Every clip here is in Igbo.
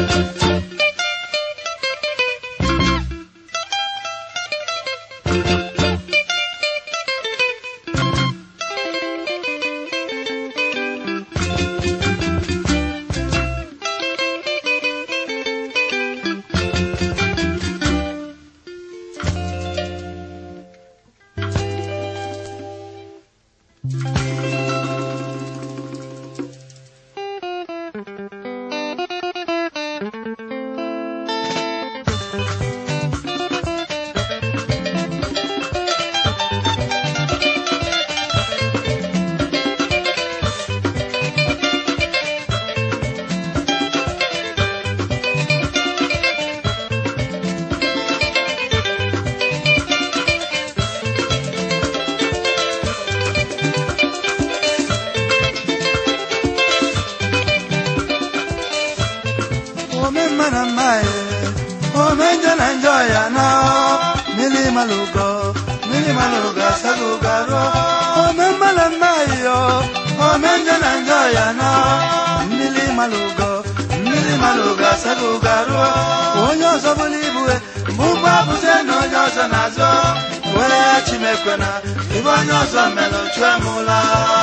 Maluga sagugaro o memala mayo o menjana njoyana mili maluga sagugaro onyo sobulibwe mbuba buseno nyoso nazo wele chimekwena ibonyo so melo chwemula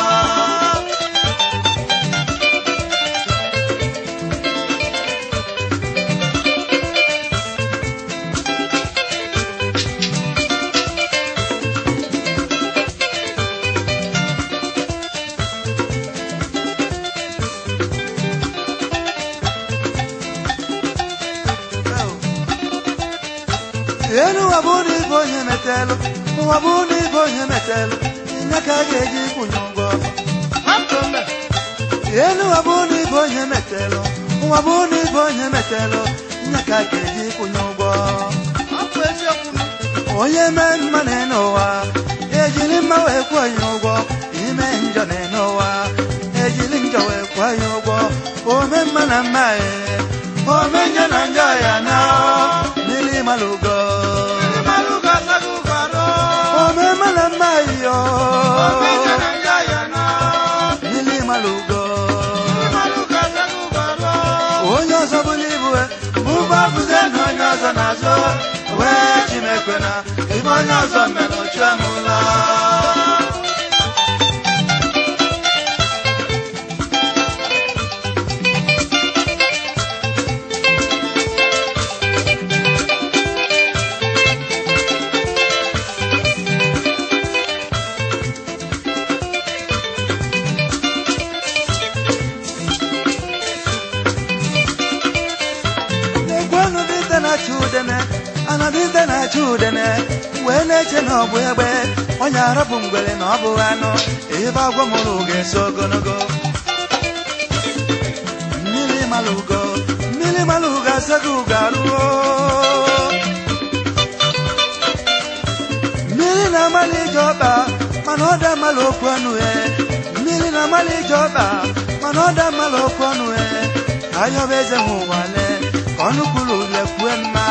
Enu wabuni bonye metelo, nyaka geji kunyongo. Enu wabuni bonye metelo, nyaka geji kunyongo. Oye men maneno wa, ejili mawe kwa nyongo, ime njo neno wa, ejili njo we kwa nyongo. Ome manamae, ome njana njaya na, nili malugo. Mayo Nili malugo Onyo sabulibwe Muba buzeno nyozo nazo Wechi mekwena Ibo nyozo melo chwemula Chudene wele cheno bwebe onya rabu ngwele no bu ano eba gwa muluge sogonogo mili maluga sagugaruo mili na mali joba manoda malokwanu mili na mali joba manoda malokwanu ayo beze muwale onukulu le kwema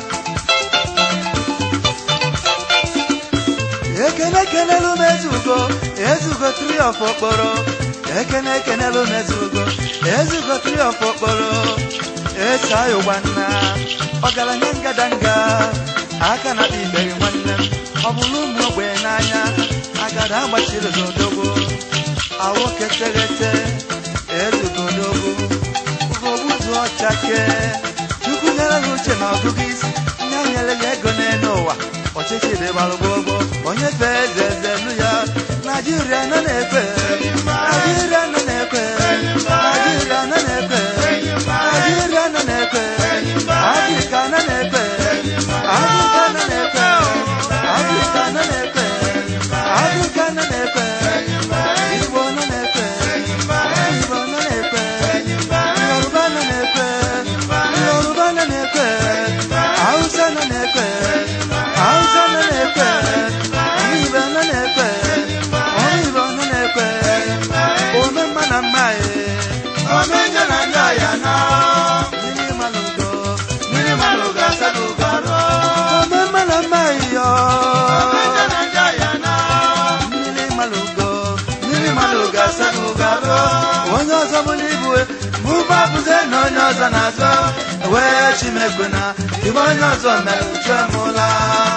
Ekene lu mezugo three of okporo ekene lu mezugo three of okporo esayo wanna ogalanya ngadanga aka na biberi nwannem obulu mu ogbe n'anya agara agbachiri zodogo awo ketegete ezugo dogo obuzu ochake chukwu nyere uche na ogugis nyanyere ego n'ụwa ọchịchị dị balụgbogbo onye fee zezelu ya Nigeria nọ na-ekwe Nigeria nọ na-ekwe Nigeria nọ na-ekwe Nigeria nọ na-ekwe Africa nọ na-ekwe Africa nọ na-ekwe Africa nọ na-ekwe Africa nọ na-ekwe Igbo nọ na-ekwe Igbo nọ na-ekwe Yoruba nọ na-ekwe Yoruba nọ na-ekwe Hausa nọ na-ekwe Hausa nọ na-ekwe Igbo nọ na-ekwe Igbo nọ na-ekwe Ome mma na mma Ome nje na nja ya na Mili malugo sagugaro Ome mma na mma Ome nje na nja ya na Mili malugo sagugaro Onyo ọzọ bụlibu mụba bụze na onye ọzọ na-azọ wee chimekwena ibe onye ọzọ mere uche mụla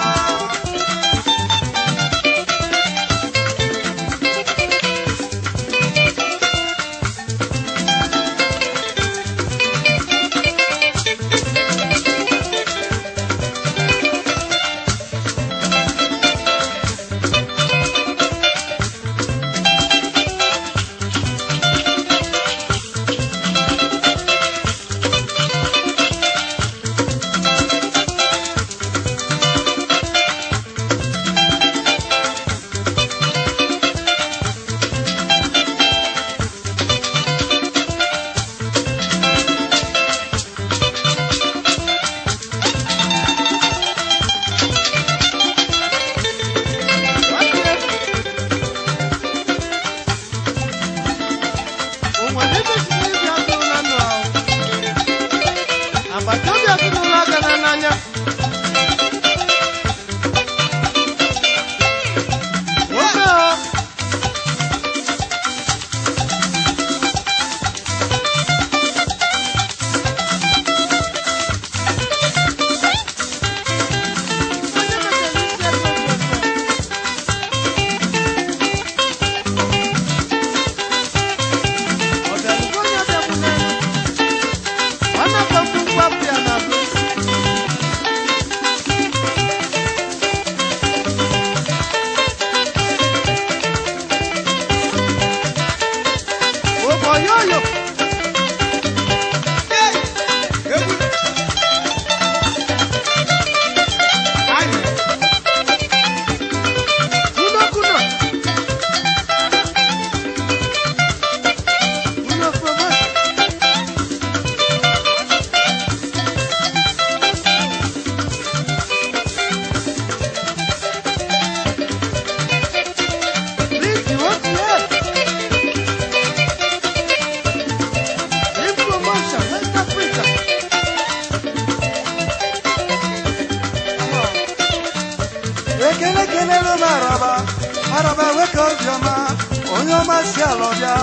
araba weka obiọma onye ọma si ala ọbịa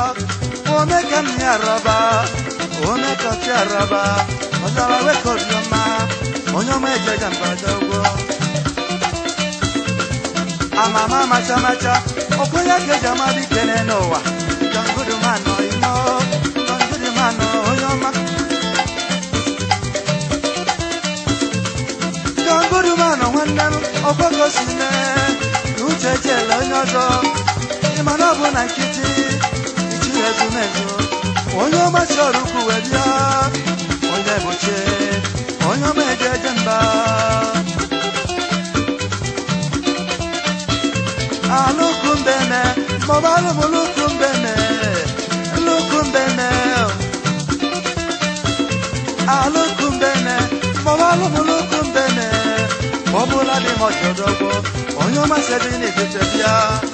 ome ka m ya araba ome ka si araba ọzara weka obiọma onye ọma ejeja mbada ụgwọ amama macha macha ọkwenye ka eji amadị kene n'ụwa jangudumanụ imo jangudumanụ onye ọma jangudumanụ nwanne m ọgwago si mee uche jela onye ọzọ ịmana ọ bụ na nkịtị ichi ezumezu onye ọma chọrọ ukwu wee bịa onye bochie onye ọma ejeje mba alụkumbeme maọbụ alụmụlụkumbeme lụkumbeme alụkumbeme maọbụ alụmụlụkumbeme ọbụla dị m ọchọdọgwọ onye ọma sedi n'etiti bịa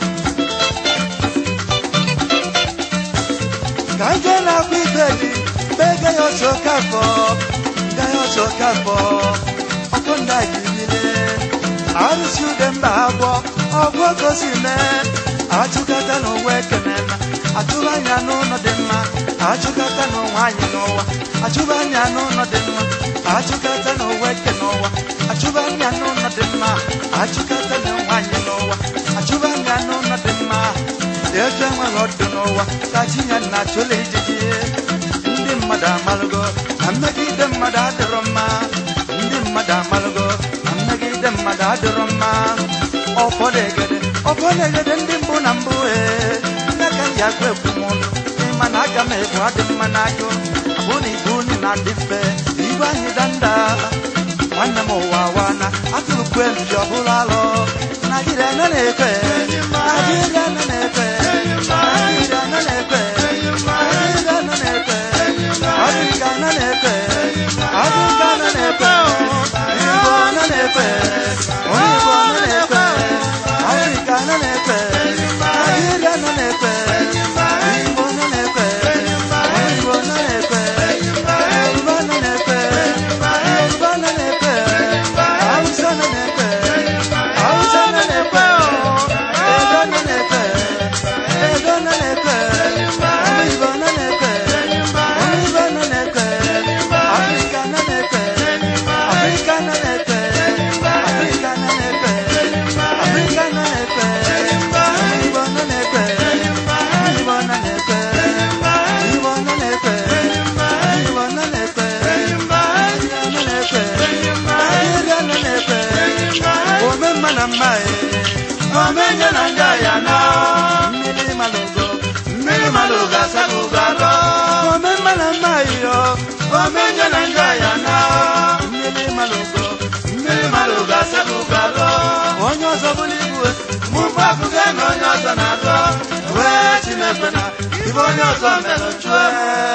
ka ije na-akwa ibe ji bege ya ọchọ kafọ ga ya ọchọ kafọ ọkụ nda gị niile arụsi ude mba agwọ ọgwọ gosi mee achụkata n'ụwa ekenena achụba anya n'ụlọ dị mma achụkata n'ụwa anyị n'ụwa achụba anya n'ụlọ dị mma achụkata n'ụwa eke n'ụwa achụba anya n'ụlọ dị mma achụkata n'ụwa anyị n'ụwa achụba anya n'ụlọ dị mma eju enweghị ọdụ n'ụwa ka chinya na achụla ijiji ndị mmadụ amalụgo na mmegide mmadụ adịrọ mma ndị mmadụ amalụgo na mmegide mmadụ adịrọ mma ọfọdegede ndị mbụ na mbụ nne ka m ji agwa ekwu m ụlọ ịma na aga m ebu adị mma n'ajụ abụ na ibu unu na ndị mfe ibe anyị danda nwanne m ụwa wana atụrụkwu emji ọbụla alụ nagide nọ na-ekwe nagide nọ na-ekwe nagide nọ na-ekwe nagide nọ na-ekwe ọdịga nọ na-ekwe ọdịga nọ na-ekwe igbo nọ na-ekwe onye igbo nọ na-ekwe ọdịga nọ na-ekwe nagide nọ na-ekwe igbo nọ na-ekwe onye igbo nọ na-ekwe yoruba nọ na-ekwe yoruba nọ na-ekwe hausa nọ na-ekwe hausa nọ na-ekwe edo nọ na-ekwe edo nọ na-ekwe onye igbo nọ na-ekwe ọzọ melụ chue